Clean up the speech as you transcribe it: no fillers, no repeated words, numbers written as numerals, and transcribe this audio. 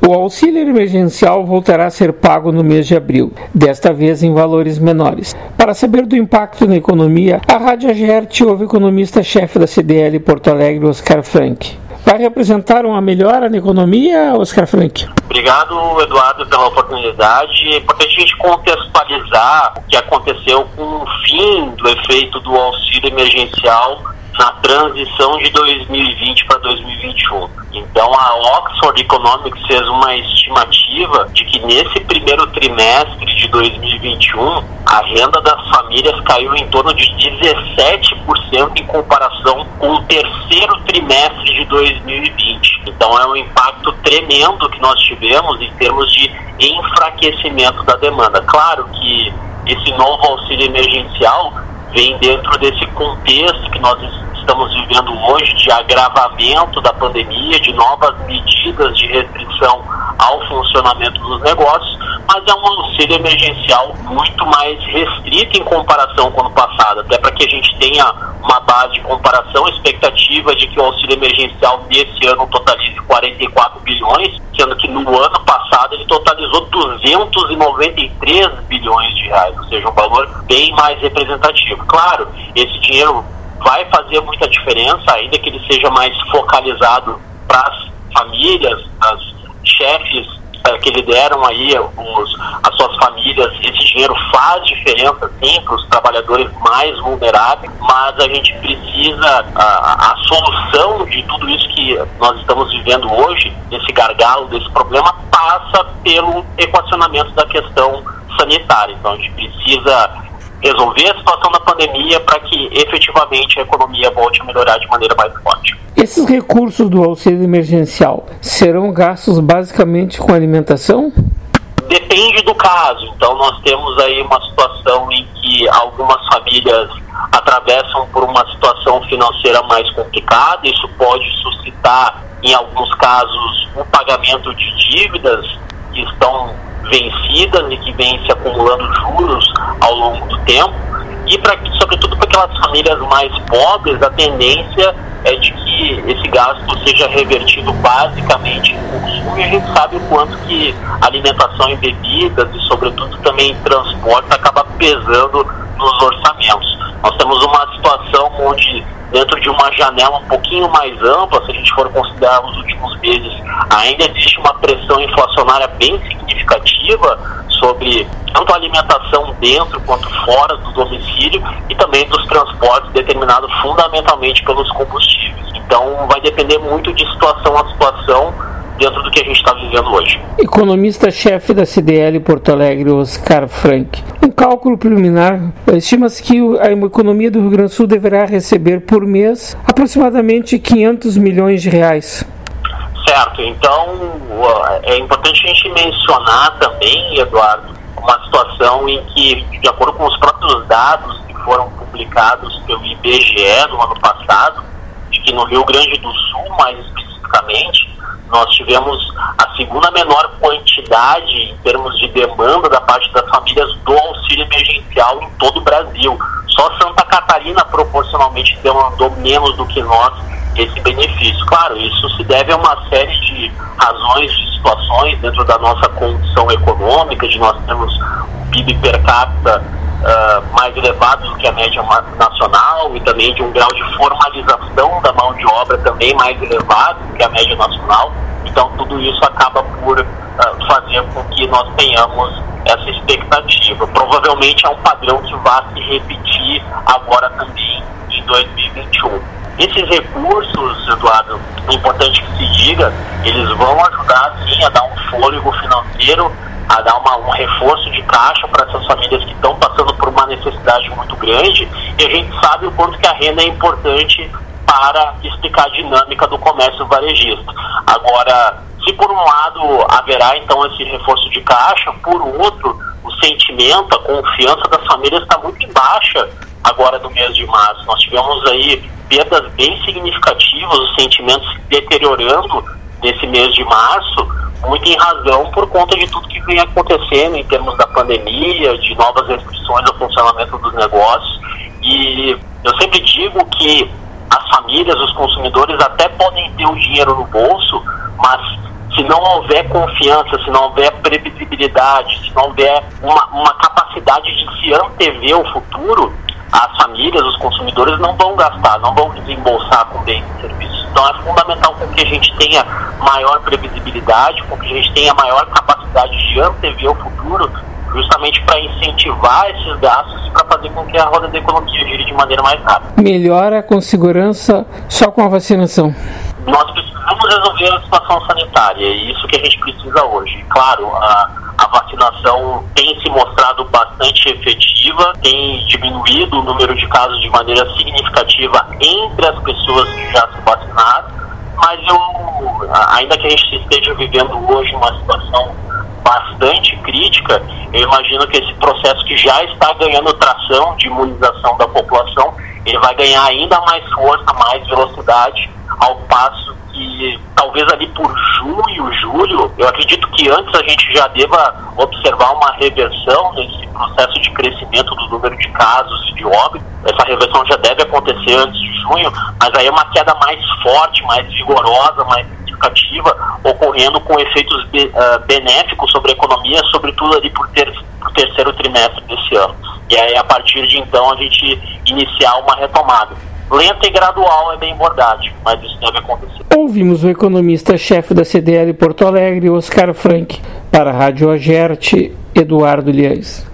O auxílio emergencial voltará a ser pago no mês de abril, desta vez em valores menores. Para saber do impacto na economia, a Rádio Agerte ouve o economista-chefe da CDL Porto Alegre, Oscar Frank. Vai representar uma melhora na economia, Oscar Frank? Obrigado, Eduardo, pela oportunidade. É importante a gente contextualizar o que aconteceu com o fim do efeito do auxílio emergencial na transição de 2020 para 2021. Então, a Oxford Economics fez uma estimativa de que nesse primeiro trimestre de 2021, a renda das famílias caiu em torno de 17% em comparação com o terceiro trimestre de 2020. Então, é um impacto tremendo que nós tivemos em termos de enfraquecimento da demanda. Claro que esse novo auxílio emergencial vem dentro desse contexto que nós estamos vivendo hoje de agravamento da pandemia, de novas medidas de restrição ao funcionamento dos negócios, mas é um auxílio emergencial muito mais restrito em comparação com o ano passado, até para que a gente tenha uma base de comparação, expectativa de que o auxílio emergencial desse ano totalize 44 bilhões, sendo que no ano passado ele totalizou 293 bilhões de reais, ou seja, um valor bem mais representativo. Claro, esse dinheiro vai fazer muita diferença, ainda que ele seja mais focalizado para as famílias, as chefes que lideram aí as suas famílias. Esse dinheiro faz diferença, sim, para os trabalhadores mais vulneráveis, mas a gente precisa, a solução de tudo isso que nós estamos vivendo hoje, desse gargalo, desse problema, passa pelo equacionamento da questão sanitária. Então a gente precisa resolver a situação da pandemia para que efetivamente a economia volte a melhorar de maneira mais forte. Esses recursos do auxílio emergencial serão gastos basicamente com alimentação? Depende do caso. Então nós temos aí uma situação em que algumas famílias atravessam por uma situação financeira mais complicada. Isso pode suscitar, em alguns casos, o pagamento de dívidas que estão vencidas e que vêm se acumulando juros ao longo do tempo, e sobretudo para aquelas famílias mais pobres, a tendência é de que esse gasto seja revertido basicamente em consumo, e a gente sabe o quanto que alimentação e bebidas e sobretudo também transporte acaba pesando nos orçamentos. Nós temos uma situação onde, dentro de uma janela um pouquinho mais ampla, se a gente for considerar os últimos meses, ainda existe uma pressão inflacionária bem significativa sobre tanto a alimentação dentro quanto fora do domicílio e também dos transportes, determinado fundamentalmente pelos combustíveis. Então vai depender muito de situação a situação dentro do que a gente está vivendo hoje. Economista-chefe da CDL Porto Alegre, Oscar Frank. Um cálculo preliminar, estima-se que a economia do Rio Grande do Sul deverá receber por mês aproximadamente 500 milhões de reais. Certo, então é importante a gente mencionar também, Eduardo, uma situação em que, de acordo com os próprios dados que foram publicados pelo IBGE no ano passado, de que no Rio Grande do Sul, mais especificamente, nós tivemos a segunda menor quantidade em termos de demanda da parte das famílias do auxílio emergencial em todo o Brasil. Só Santa Catarina proporcionalmente demandou menos do que nós esse benefício. Claro, isso se deve a uma série de razões, de situações dentro da nossa condição econômica, de nós termos um PIB per capita mais elevado do que a média nacional e também de um grau de formalização da mão de obra também mais elevado do que a média nacional. Então tudo isso acaba por fazer com que nós tenhamos essa expectativa. Provavelmente é um padrão que vai se repetir agora também em 2021. Esses recursos, Eduardo, é importante que se diga, eles vão ajudar sim a dar um fôlego financeiro, a dar um reforço de caixa para essas famílias que estão passando por uma necessidade muito grande, e a gente sabe o quanto que a renda é importante para explicar a dinâmica do comércio varejista. Agora, se por um lado haverá então esse reforço de caixa, por outro, o sentimento, a confiança das famílias está muito em baixa agora no mês de março. Nós tivemos aí perdas bem significativas, os sentimentos se deteriorando nesse mês de março, muito em razão por conta de tudo que vem acontecendo em termos da pandemia, de novas restrições ao funcionamento dos negócios. E eu sempre digo que as famílias, os consumidores até podem ter o dinheiro no bolso, mas se não houver confiança, se não houver previsibilidade, se não houver uma capacidade de se antever o futuro, as famílias, os consumidores não vão gastar, não vão desembolsar com bens e serviços. Então é fundamental que a gente tenha maior previsibilidade, que a gente tenha maior capacidade de antever o futuro, justamente para incentivar esses gastos e para fazer com que a roda da economia gire de maneira mais rápida. Melhora com segurança só com a vacinação? Nós precisamos resolver a situação sanitária, e isso que a gente precisa hoje. Claro, a vacinação tem se mostrado bastante efetiva, tem diminuído o número de casos de maneira significativa entre as pessoas que já se vacinaram, mas ainda que a gente esteja vivendo hoje uma situação bastante crítica, eu imagino que esse processo que já está ganhando tração de imunização da população, ele vai ganhar ainda mais força, mais velocidade, ao passo que talvez ali por junho, julho, eu acredito que antes a gente já deva observar uma reversão nesse processo de crescimento do número de casos e de óbitos. Essa reversão já deve acontecer antes de junho, mas aí é uma queda mais forte, mais vigorosa, mais significativa, ocorrendo com efeitos benéficos sobre a economia, sobretudo ali por terceiro trimestre desse ano. E aí, a partir de então, a gente iniciar uma retomada. Lenta e gradual é bem verdade, mas isso deve acontecer. Ouvimos o economista-chefe da CDL Porto Alegre, Oscar Frank. Para a Rádio Agerte, Eduardo Liais.